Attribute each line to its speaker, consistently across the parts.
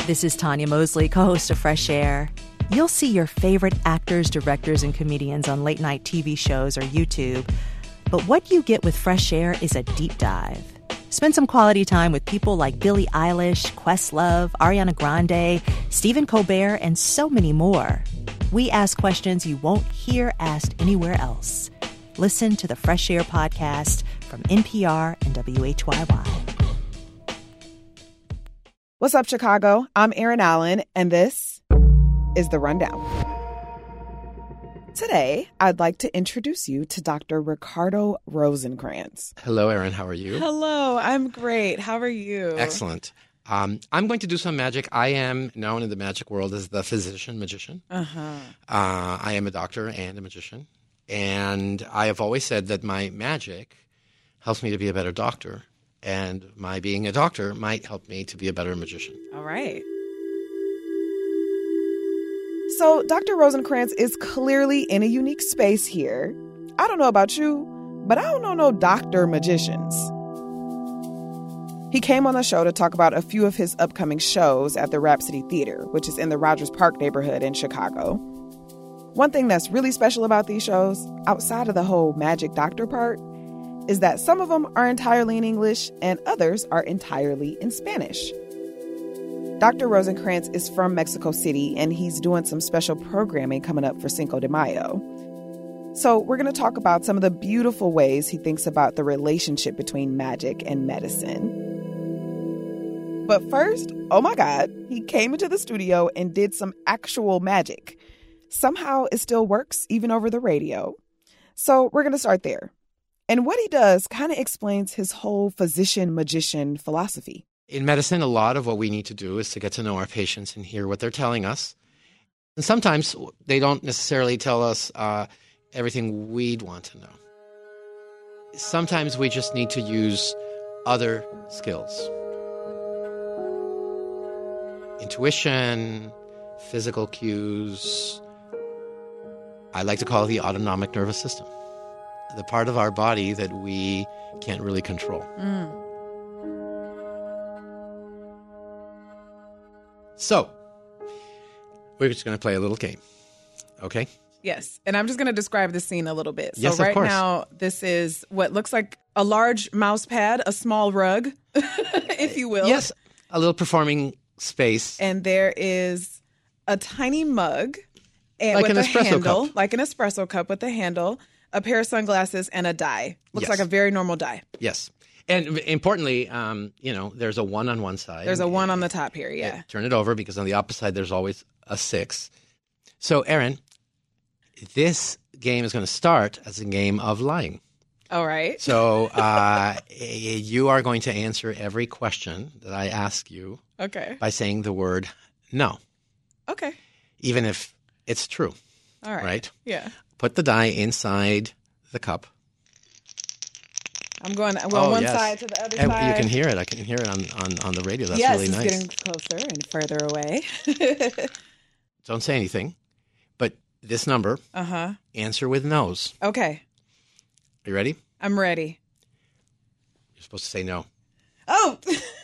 Speaker 1: This is Tanya Mosley, co-host of Fresh Air. You'll see your favorite actors, directors, and comedians on late-night TV shows or YouTube. But what you get with Fresh Air is a deep dive. Spend some quality time with people like Billie Eilish, Questlove, Ariana Grande, Stephen Colbert, and so many more. We ask questions you won't hear asked anywhere else. Listen to the Fresh Air podcast from NPR and WHYY.
Speaker 2: What's up, Chicago? I'm Erin Allen, and this is The Rundown. Today, I'd like to introduce you to Dr. Ricardo Rosenkrantz.
Speaker 3: Hello, Erin. How are you?
Speaker 2: Hello. I'm great. How are you?
Speaker 3: Excellent. I'm going to do some magic. I am known in the magic world as the physician-magician. I am a doctor and a magician. And I have always said that my magic helps me to be a better doctor. And my being a doctor might help me to be a better magician.
Speaker 2: All right. So Dr. Rosenkrantz is clearly in a unique space here. I don't know about you, but I don't know no doctor magicians. He came on the show to talk about a few of his upcoming shows at the Rhapsody Theater, which is in the Rogers Park neighborhood in Chicago. One thing that's really special about these shows, outside of the whole magic doctor part, is that some of them are entirely in English and others are entirely in Spanish. Dr. Rosenkrantz is from Mexico City, and he's doing some special programming coming up for Cinco de Mayo. So we're going to talk about some of the beautiful ways he thinks about the relationship between magic and medicine. But first, oh my God, he came into the studio and did some actual magic. Somehow it still works, even over the radio. So we're going to start there. And what he does kind of explains his whole physician-magician philosophy.
Speaker 3: In medicine, a lot of what we need to do is to get to know our patients and hear what they're telling us. And sometimes they don't necessarily tell us everything we'd want to know. Sometimes we just need to use other skills. Intuition, physical cues. I like to call it the autonomic nervous system. The part of our body that we can't really control. So, we're just going to play a little game, okay?
Speaker 2: Yes, and I'm just going to describe the scene a little bit. So
Speaker 3: yes,
Speaker 2: right now, this is what looks like a large mouse pad, a small rug, if you will.
Speaker 3: Yes, a little performing space.
Speaker 2: And there is a tiny mug and
Speaker 3: like
Speaker 2: with
Speaker 3: an
Speaker 2: a
Speaker 3: espresso
Speaker 2: handle,
Speaker 3: cup.
Speaker 2: like an espresso cup with a handle, a pair of sunglasses, and a die. Looks
Speaker 3: Yes.
Speaker 2: like a very normal die.
Speaker 3: Yes. And importantly, there's a 1 on one side.
Speaker 2: There's a 1 on the top here, yeah.
Speaker 3: Turn it over because on the opposite side, there's always a 6. So, Erin, this game is going to start as a game of lying.
Speaker 2: All right.
Speaker 3: So, you are going to answer every question that I ask you
Speaker 2: Okay.
Speaker 3: by saying the word no,
Speaker 2: Okay.
Speaker 3: even if it's true.
Speaker 2: All right.
Speaker 3: Right?
Speaker 2: Yeah.
Speaker 3: Put the die inside the cup.
Speaker 2: I'm going one
Speaker 3: yes.
Speaker 2: side to the other
Speaker 3: And
Speaker 2: side.
Speaker 3: you can hear it. I can hear it on the radio. That's
Speaker 2: yes,
Speaker 3: really
Speaker 2: it's
Speaker 3: nice.
Speaker 2: getting closer and further away.
Speaker 3: Don't say anything. But this number, answer with no's.
Speaker 2: Okay.
Speaker 3: Are you ready?
Speaker 2: I'm ready.
Speaker 3: You're supposed to say no.
Speaker 2: Oh!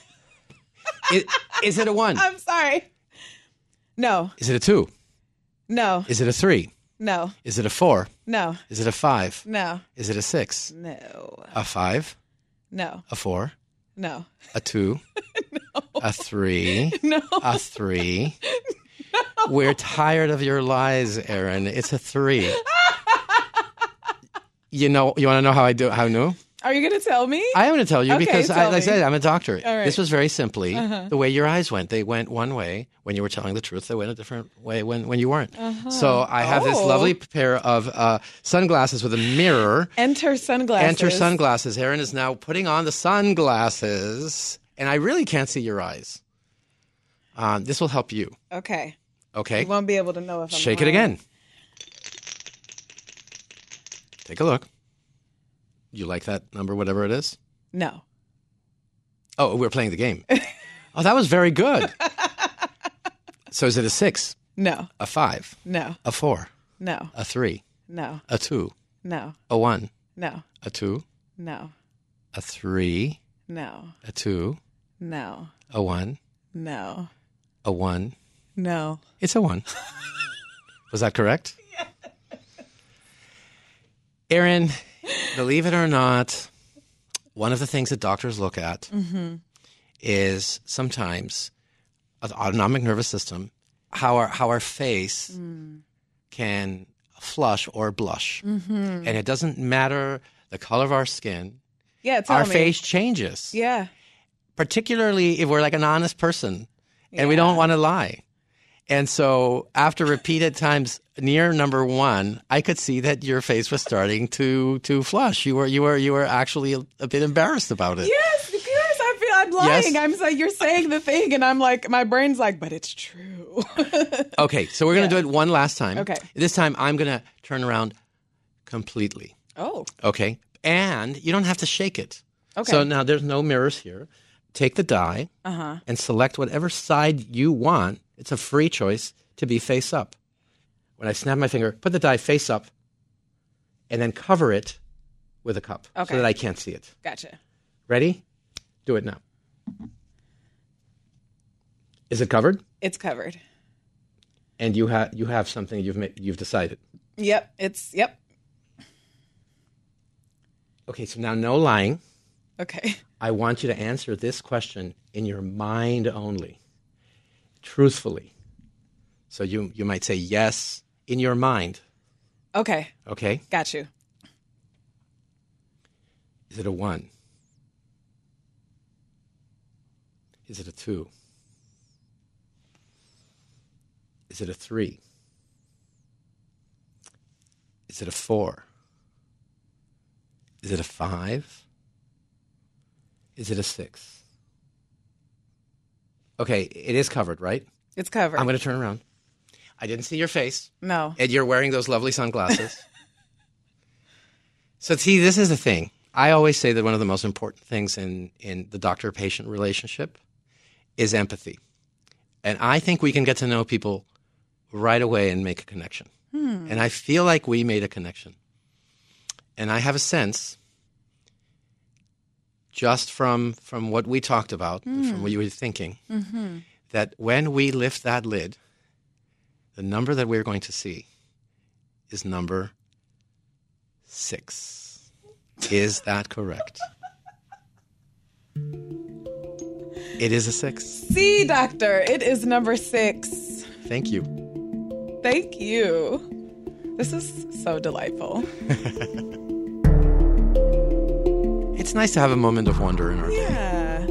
Speaker 3: Is it a 1?
Speaker 2: I'm sorry. No.
Speaker 3: Is it a 2?
Speaker 2: No.
Speaker 3: Is it a 3?
Speaker 2: No.
Speaker 3: Is it a 4?
Speaker 2: No.
Speaker 3: Is it a 5?
Speaker 2: No.
Speaker 3: Is it a 6?
Speaker 2: No.
Speaker 3: A 5?
Speaker 2: No.
Speaker 3: A 4?
Speaker 2: No.
Speaker 3: A 2?
Speaker 2: No.
Speaker 3: A 3?
Speaker 2: No.
Speaker 3: A 3? No. We're tired of your lies, Erin. It's a 3. You want to know how I do? How I knew?
Speaker 2: Are you going to tell me?
Speaker 3: I am going to tell you
Speaker 2: Okay,
Speaker 3: because,
Speaker 2: tell
Speaker 3: like I
Speaker 2: me.
Speaker 3: said, I'm a doctor.
Speaker 2: All right.
Speaker 3: This was very simply the way your eyes went. They went one way when you were telling the truth. They went a different way when you weren't. So I have this lovely pair of sunglasses with a mirror.
Speaker 2: Enter sunglasses.
Speaker 3: Enter sunglasses. Erin is now putting on the sunglasses, and I really can't see your eyes. This will help you.
Speaker 2: Okay.
Speaker 3: Okay?
Speaker 2: You won't be able to know if I'm
Speaker 3: Shake it
Speaker 2: lying.
Speaker 3: again. Take a look. You like that number, whatever it is?
Speaker 2: No.
Speaker 3: Oh, we're playing the game. Oh, that was very good. So is it a 6?
Speaker 2: No.
Speaker 3: A 5?
Speaker 2: No.
Speaker 3: A 4?
Speaker 2: No.
Speaker 3: A 3?
Speaker 2: No.
Speaker 3: A 2?
Speaker 2: No.
Speaker 3: A 1?
Speaker 2: No.
Speaker 3: A 2?
Speaker 2: No.
Speaker 3: A 3?
Speaker 2: No.
Speaker 3: A 2?
Speaker 2: No.
Speaker 3: A 1?
Speaker 2: No.
Speaker 3: A a 1.
Speaker 2: No.
Speaker 3: It's a 1. Was that correct? Yes. Erin, believe it or not, one of the things that doctors look at is sometimes the autonomic nervous system, how our face can flush or blush. And it doesn't matter the color of our skin.
Speaker 2: Yeah, tell
Speaker 3: our
Speaker 2: me.
Speaker 3: face changes.
Speaker 2: Yeah.
Speaker 3: Particularly if we're like an honest person and we don't want to lie. And so after repeated times near number 1, I could see that your face was starting to flush. You were actually a bit embarrassed about it.
Speaker 2: Yes, because I feel I'm lying.
Speaker 3: Yes.
Speaker 2: I'm like, you're saying the thing, and I'm like, my brain's like, but it's true.
Speaker 3: Okay, so we're going to do it one last time.
Speaker 2: Okay.
Speaker 3: This time I'm going to turn around completely.
Speaker 2: Oh.
Speaker 3: Okay. And you don't have to shake it.
Speaker 2: Okay.
Speaker 3: So now there's no mirrors here. Take the die and select whatever side you want. It's a free choice to be face up. When I snap my finger, put the die face up and then cover it with a cup so that I can't see it.
Speaker 2: Gotcha.
Speaker 3: Ready? Do it now. Is it covered?
Speaker 2: It's covered.
Speaker 3: And you have something you've decided.
Speaker 2: Yep. Yep.
Speaker 3: Okay, so now no lying.
Speaker 2: Okay.
Speaker 3: I want you to answer this question in your mind only, truthfully. So you might say yes in your mind.
Speaker 2: Okay.
Speaker 3: Okay?
Speaker 2: Got you.
Speaker 3: Is it a 1? Is it a 2? Is it a 3? Is it a 4? Is it a 5? Is it a 6? Okay, it is covered, right?
Speaker 2: It's covered.
Speaker 3: I'm going to turn around. I didn't see your face.
Speaker 2: No.
Speaker 3: And you're wearing those lovely sunglasses. So see, this is the thing. I always say that one of the most important things in the doctor-patient relationship is empathy. And I think we can get to know people right away and make a connection. And I feel like we made a connection. And I have a sense, just from what we talked about, from what you were thinking, that when we lift that lid, the number that we're going to see is number 6. Is that correct? It is a 6.
Speaker 2: See, doctor, it is number 6.
Speaker 3: Thank you.
Speaker 2: Thank you. This is so delightful.
Speaker 3: It's nice to have a moment of wonder in our day.
Speaker 2: Yeah.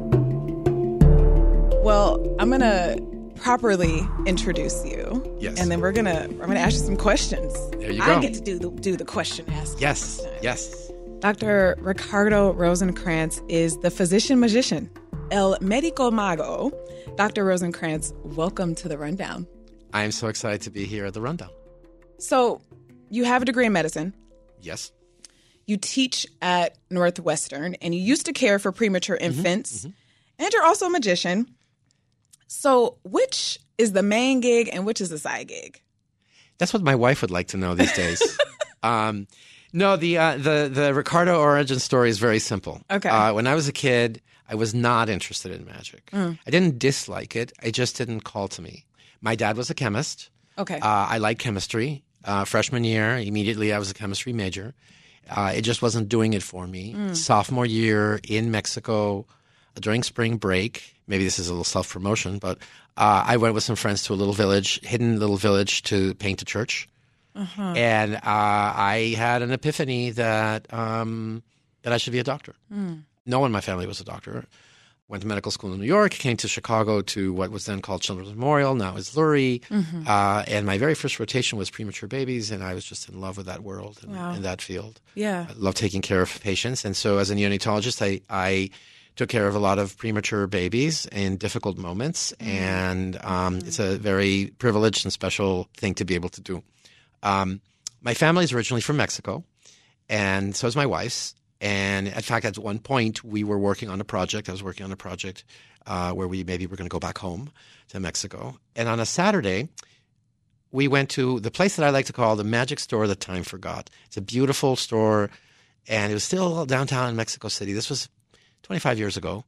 Speaker 2: Well, I'm going to properly introduce you.
Speaker 3: Yes.
Speaker 2: And then I'm going to ask you some questions.
Speaker 3: There you go.
Speaker 2: I get to do the question asking.
Speaker 3: Yes. Yes.
Speaker 2: Dr. Ricardo Rosenkrantz is the physician magician, El Médico Mago. Dr. Rosenkrantz, welcome to The Rundown.
Speaker 3: I am so excited to be here at the Rundown.
Speaker 2: So, you have a degree in medicine.
Speaker 3: Yes.
Speaker 2: You teach at Northwestern, and you used to care for premature infants. And you're also a magician. So, which is the main gig and which is the side gig?
Speaker 3: That's what my wife would like to know these days. No, the Ricardo origin story is very simple.
Speaker 2: Okay.
Speaker 3: When I was a kid, I was not interested in magic. I didn't dislike it. It just didn't call to me. My dad was a chemist.
Speaker 2: Okay.
Speaker 3: I liked chemistry. Freshman year, immediately I was a chemistry major. It just wasn't doing it for me. Sophomore year in Mexico, during spring break, maybe this is a little self-promotion, but I went with some friends to a little village, hidden little village, to paint a church. And I had an epiphany that I should be a doctor. No one in my family was a doctor. Went to medical school in New York, came to Chicago to what was then called Children's Memorial, now is Lurie. And my very first rotation was premature babies, and I was just in love with that world and that field.
Speaker 2: Yeah.
Speaker 3: I love taking care of patients. And so as a neonatologist, I took care of a lot of premature babies in difficult moments. And it's a very privileged and special thing to be able to do. My family is originally from Mexico, and so is my wife's. And in fact, at one point, we were working on a project. I was working on a project where we maybe were going to go back home to Mexico. And on a Saturday, we went to the place that I like to call the magic store that time forgot. It's a beautiful store, and it was still downtown in Mexico City. This was 25 years ago.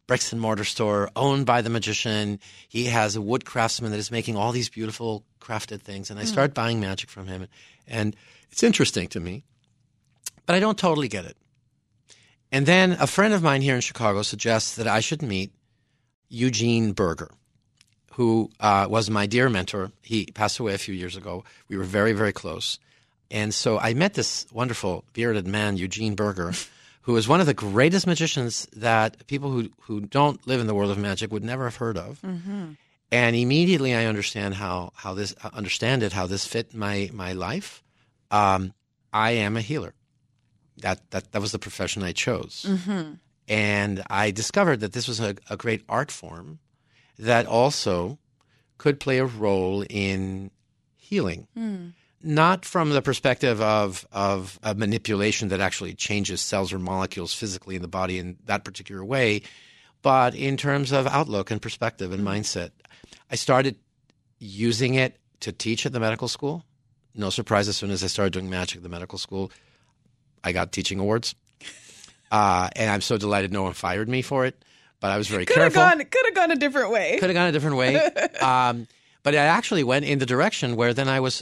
Speaker 3: bricks and mortar store owned by the magician. He has a wood craftsman that is making all these beautiful crafted things. And I start buying magic from him. And it's interesting to me, but I don't totally get it. And then a friend of mine here in Chicago suggests that I should meet Eugene Berger, who was my dear mentor. He passed away a few years ago. We were very, very close. And so I met this wonderful bearded man, Eugene Berger, who is one of the greatest magicians that people who don't live in the world of magic would never have heard of. Mm-hmm. And immediately I understand how this fit my life. I am a healer. That was the profession I chose. Mm-hmm. And I discovered that this was a great art form that also could play a role in healing. Not from the perspective of a manipulation that actually changes cells or molecules physically in the body in that particular way, but in terms of outlook and perspective and mindset. I started using it to teach at the medical school. No surprise, as soon as I started doing magic at the medical school, I got teaching awards. And I'm so delighted no one fired me for it, but I was very careful.
Speaker 2: Could have gone a different way.
Speaker 3: Could have gone a different way. But I actually went in the direction where then I was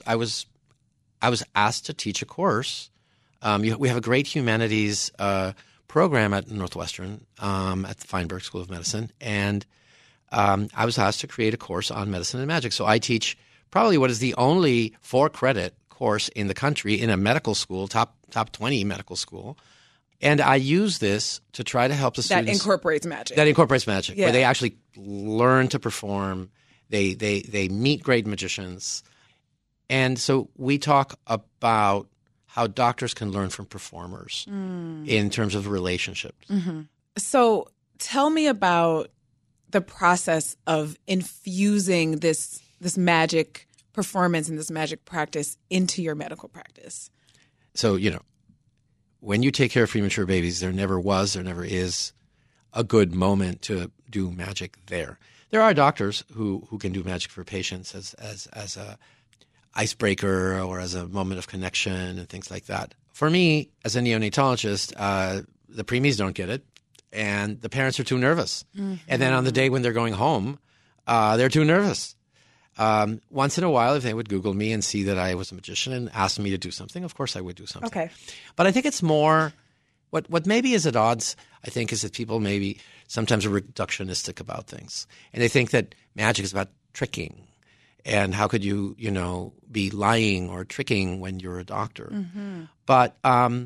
Speaker 3: asked to teach a course. We have a great humanities program at Northwestern, at the Feinberg School of Medicine, and I was asked to create a course on medicine and magic. So I teach probably what is the only 4-credit course in the country in a medical school, top 20 medical school. And I use this to try to help the students.
Speaker 2: That incorporates magic.
Speaker 3: Where they actually learn to perform. They meet great magicians. And so we talk about how doctors can learn from performers in terms of relationships.
Speaker 2: Mm-hmm. So tell me about the process of infusing this magic performance and this magic practice into your medical practice.
Speaker 3: So, when you take care of premature babies, there never is a good moment to do magic there. There are doctors who can do magic for patients as a icebreaker or as a moment of connection and things like that. For me, as a neonatologist, the preemies don't get it, and the parents are too nervous. Mm-hmm. And then on the day when they're going home, they're too nervous. Once in a while, if they would Google me and see that I was a magician and ask me to do something, of course I would do something.
Speaker 2: Okay.
Speaker 3: But I think it's more what maybe is at odds, I think, is that people maybe sometimes are reductionistic about things. And they think that magic is about tricking. And how could you, be lying or tricking when you're a doctor? Mm-hmm. But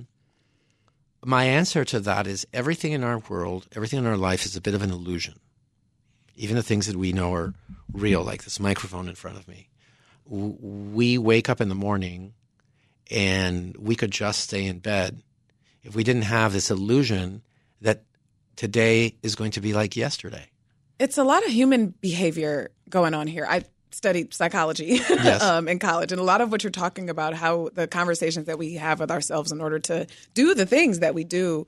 Speaker 3: my answer to that is everything in our world, everything in our life is a bit of an illusion. Even the things that we know are real, like this microphone in front of me. We wake up in the morning and we could just stay in bed if we didn't have this illusion that today is going to be like yesterday.
Speaker 2: It's a lot of human behavior going on here. I studied psychology in college, and a lot of what you're talking about, how the conversations that we have with ourselves in order to do the things that we do,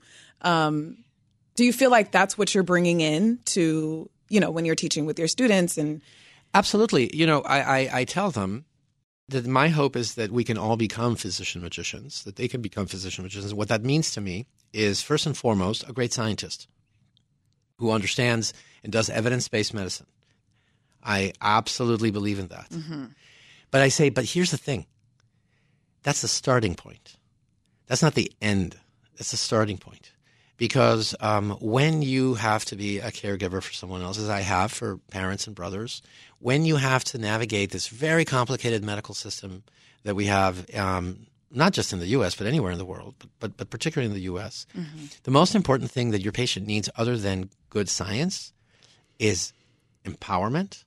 Speaker 2: do you feel like that's what you're bringing in to when you're teaching with your students? And
Speaker 3: absolutely. I tell them that my hope is that we can all become physician magicians, that they can become physician magicians. What that means to me is, first and foremost, a great scientist who understands and does evidence-based medicine. I absolutely believe in that. Mm-hmm. But I say, but here's the thing. That's the starting point. That's not the end. That's the starting point. Because when you have to be a caregiver for someone else, as I have for parents and brothers, when you have to navigate this very complicated medical system that we have, not just in the U.S., but anywhere in the world, but particularly in the U.S., mm-hmm. the most important thing that your patient needs other than good science is empowerment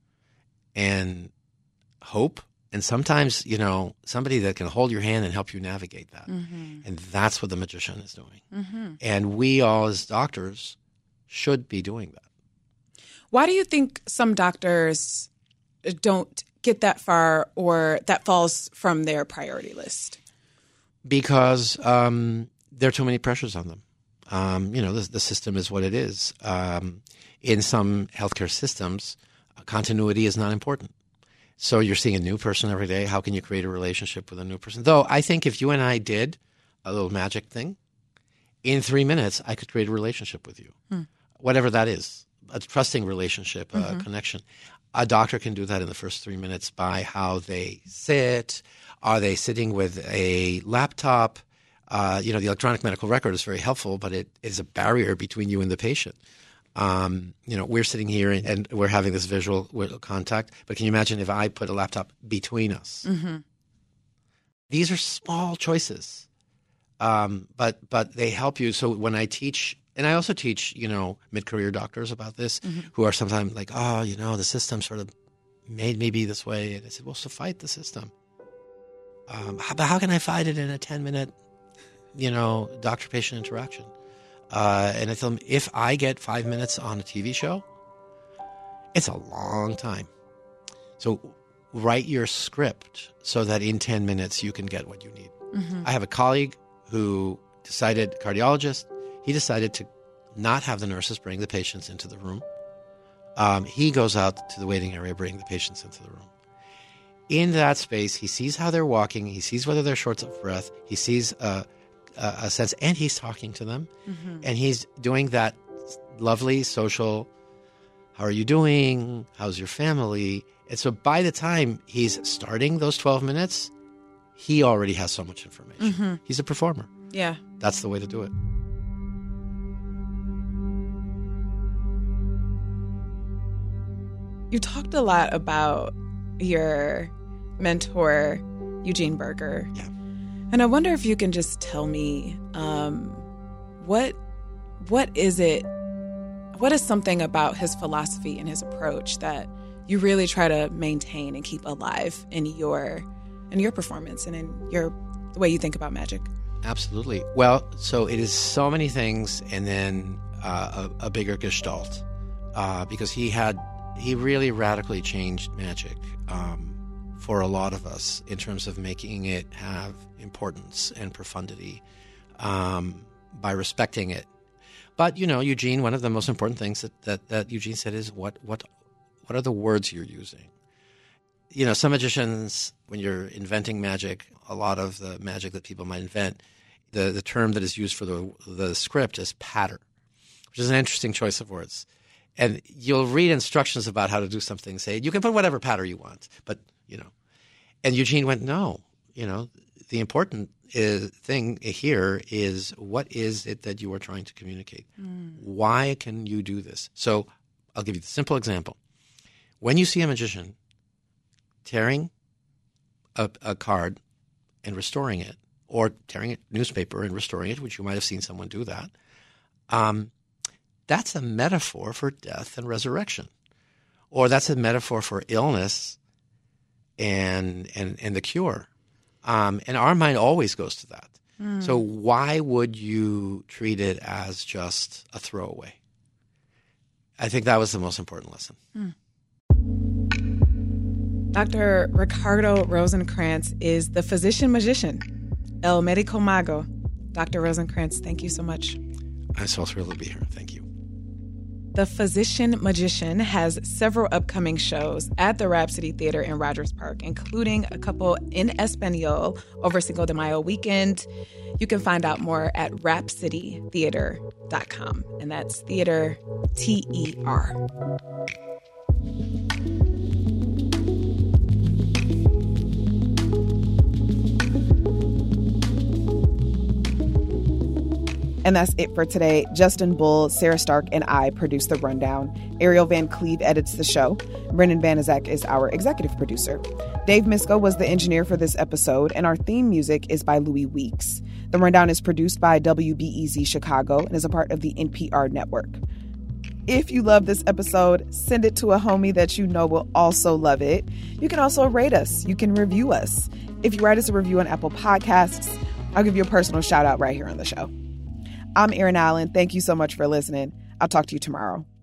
Speaker 3: and hope. And sometimes, somebody that can hold your hand and help you navigate that. Mm-hmm. And that's what the magician is doing. Mm-hmm. And we all as doctors should be doing that.
Speaker 2: Why do you think some doctors don't get that far, or that falls from their priority list?
Speaker 3: Because there are too many pressures on them. The system is what it is. In some healthcare systems, continuity is not important. So you're seeing a new person every day. How can you create a relationship with a new person? Though I think if you and I did a little magic thing, in 3 minutes, I could create a relationship with you. whatever that is, a trusting relationship, a connection. A doctor can do that in the first 3 minutes by how they sit. Are they sitting with a laptop? The electronic medical record is very helpful, but it is a barrier between you and the patient. We're sitting here and we're having this visual contact, but can you imagine if I put a laptop between us? Mm-hmm. These are small choices, but they help you. So when I teach, and I also teach, mid-career doctors about this, who are sometimes like, the system sort of made me be this way. And I said, well, so fight the system. But how can I fight it in a 10-minute, doctor-patient interaction? And I tell them, if I get 5 minutes on a TV show, it's a long time. So write your script so that in 10 minutes you can get what you need. Mm-hmm. I have a colleague who cardiologist, he decided to not have the nurses bring the patients into the room. He goes out to the waiting area, bring the patients into the room. In that space, he sees how they're walking. He sees whether they're short of breath. He sees a sense, and he's talking to them. Mm-hmm. And he's doing that lovely social, how are you doing? How's your family? And so by the time he's starting those 12 minutes, he already has so much information. Mm-hmm. He's a performer.
Speaker 2: Yeah.
Speaker 3: That's the way to do it.
Speaker 2: You talked a lot about your mentor, Eugene Burger.
Speaker 3: Yeah.
Speaker 2: And I wonder if you can just tell me what is something about his philosophy and his approach that you really try to maintain and keep alive in your performance and in the way you think about magic?
Speaker 3: Absolutely. Well, so it is so many things, and then a bigger gestalt, because he really radically changed magic for a lot of us in terms of making it have importance and profundity by respecting it. But, Eugene, one of the most important things that Eugene said is what are the words you're using? Some magicians, when you're inventing magic, a lot of the magic that people might invent, the term that is used for the script is patter, which is an interesting choice of words. And you'll read instructions about how to do something, say, you can put whatever patter you want, but, And Eugene went, no, the important thing here is what is it that you are trying to communicate? Mm. Why can you do this? So I'll give you the simple example. When you see a magician tearing a card and restoring it, or tearing a newspaper and restoring it, which you might have seen someone do that, that's a metaphor for death and resurrection. Or that's a metaphor for illness and the cure. And our mind always goes to that. Mm. So why would you treat it as just a throwaway? I think that was the most important lesson. Mm.
Speaker 2: Dr. Ricardo Rosenkrantz is the physician magician, El Médico Mago. Dr. Rosenkrantz, thank you so much.
Speaker 3: I'm so thrilled to be here. Thank you.
Speaker 2: The Physician Magician has several upcoming shows at the Rhapsody Theater in Rogers Park, including a couple in Espanol over Cinco de Mayo weekend. You can find out more at rhapsodytheater.com, and that's theater, T-E-R.
Speaker 4: And that's it for today. Justin Bull, Sarah Stark, and I produce The Rundown. Ariel Van Cleve edits the show. Brendan Banaszak is our executive producer. Dave Misko was the engineer for this episode, and our theme music is by Louis Weeks. The Rundown is produced by WBEZ Chicago and is a part of the NPR network. If you love this episode, send it to a homie that you know will also love it. You can also rate us. You can review us. If you write us a review on Apple Podcasts, I'll give you a personal shout out right here on the show. I'm Erin Allen. Thank you so much for listening. I'll talk to you tomorrow.